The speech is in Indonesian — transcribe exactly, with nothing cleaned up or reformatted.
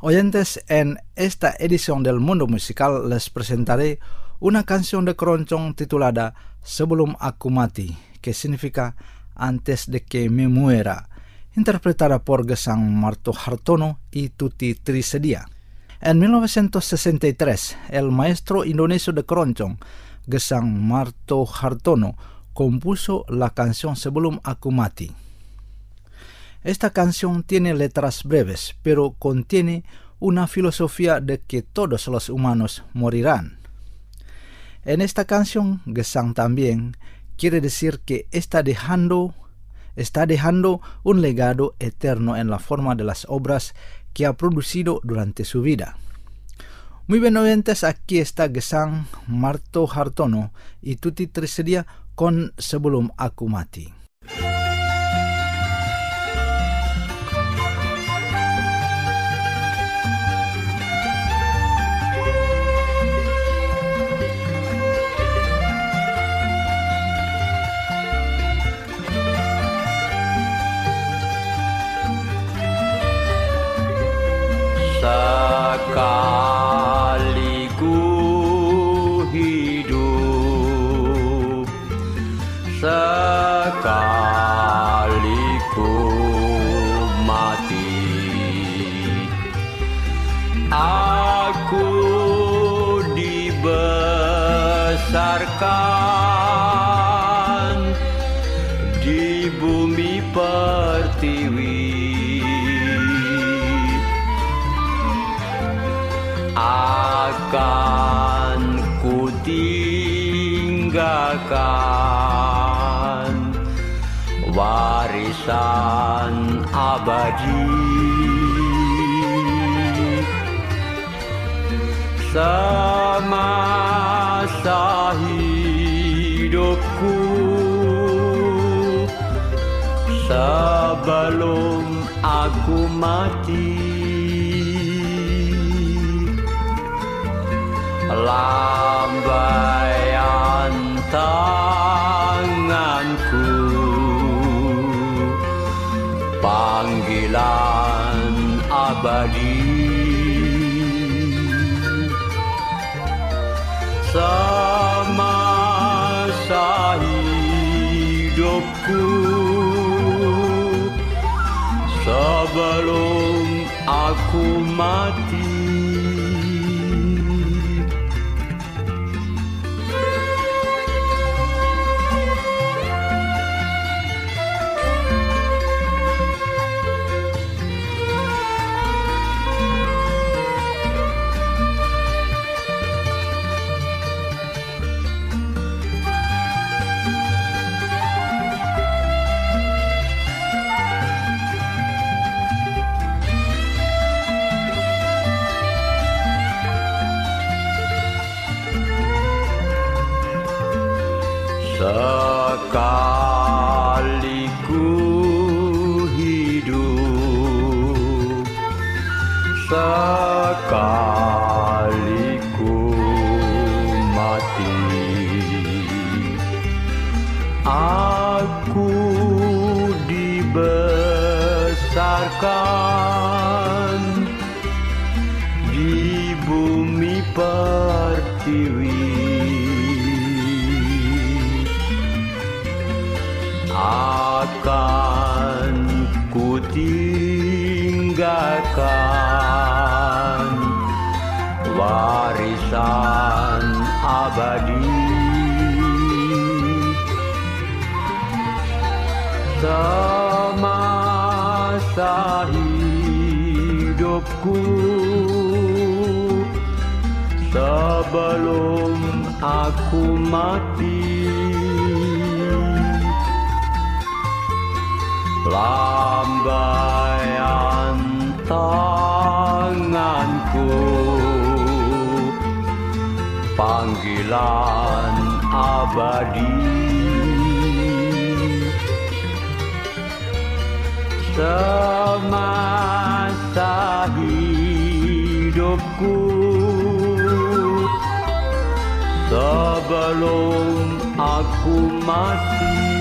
Oyentes, en esta edición del Mundo Musical les presentaré una canción de keroncong titulada Sebelum Aku Mati, que significa Antes de que me muera, interpretada por Gesang Marto Hartono y Tuti Trisedia. En mil novecientos sesenta y tres, el maestro indonesio de keroncong, Gesang Marto Hartono, compuso la canción Sebelum Aku Mati. Esta canción tiene letras breves, pero contiene una filosofía de que todos los humanos morirán. En esta canción, Gesang también quiere decir que está dejando, está dejando un legado eterno en la forma de las obras que ha producido durante su vida. Muy bien, oyentes, aquí está Gesang Marto Hartono y Tuti Trisedia con Sebelum Aku Mati. Sekali ku hidup, sekali ku mati. Aku dibesarkan di bumi pertiwi, akan ku tinggalkan warisan abadi. Semasa hidupku, sebelum aku mati, lambaian tanganku, panggilan abadi. Semasa hidupku, sebelum aku mati, sekali ku hidup, sekali ku mati. Aku dibesarkan di bumi pertiwi, akan ku tinggalkan warisan abadi. Semasa hidupku, sebelum aku mati, lambaian tanganku, panggilan abadi. Semasa hidupku, sebelum aku mati,